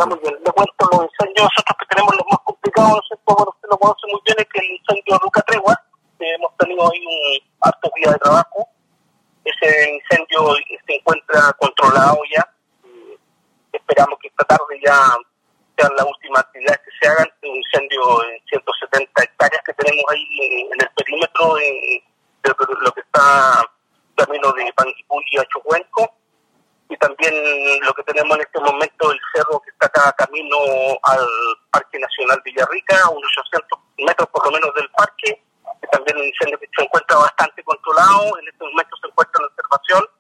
muy bien. Le cuento los incendios nosotros que tenemos los más complicados, ¿no es cierto? Bueno, usted lo conoce muy bien, es que el incendio de Luca Tregua, hemos tenido ahí un harto día de trabajo. Ese incendio se encuentra controlado ya. Esperamos que esta tarde ya sean las últimas actividades que se hagan. Un incendio de 170 hectáreas que tenemos ahí en el perímetro de lo que está camino de Panguipulli a Chocuenco. Y también lo que tenemos en este momento, el cerro que está acá camino al Parque Nacional Villarrica, a unos 800 metros por lo menos del parque, que también un incendio que se encuentra bastante controlado, en este momento se encuentra en observación,